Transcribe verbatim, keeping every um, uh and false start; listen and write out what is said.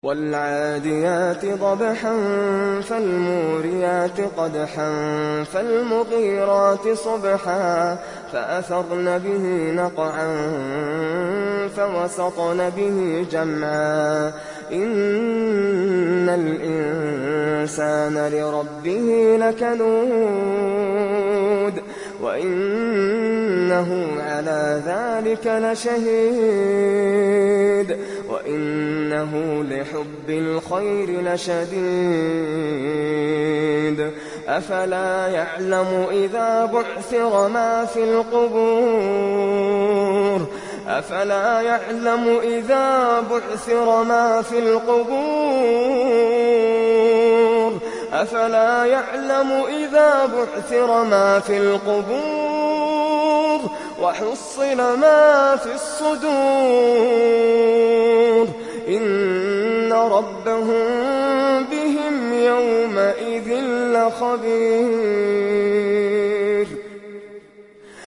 وَالْعَادِيَاتِ ضَبْحًا فَالْمُورِيَاتِ قَدْحًا فَالْمُغِيرَاتِ صُبْحًا فَأَثَرْنَ بِهِ نَقْعًا فَوَسَطْنَ بِهِ جَمْعًا إِنَّ الْإِنسَانَ لِرَبِّهِ لَكَنُودٌ وَإِنَّهُ عَلَىٰ ذَٰلِكَ لَشَهِيدٌ وَإِنَّهُ لِحُبِّ الْخَيْرِ لَشَدِيدٌ أَفَلَا يَعْلَمُ إِذَا بُعْثِرَ مَا فِي الْقُبُورِ أَفَلَا يَعْلَمُ إِذَا بُعْثِرَ مَا فِي الْقُبُورِ أَفَلَا يَعْلَمُ إِذَا بُعْثِرَ مَا فِي الْقُبُورِ وَحُصِّلَ مَا فِي الصُّدُورِ إِنَّ رَبَّهُم بِهِمْ يَوْمَئِذٍ لَّخَبِيرٌ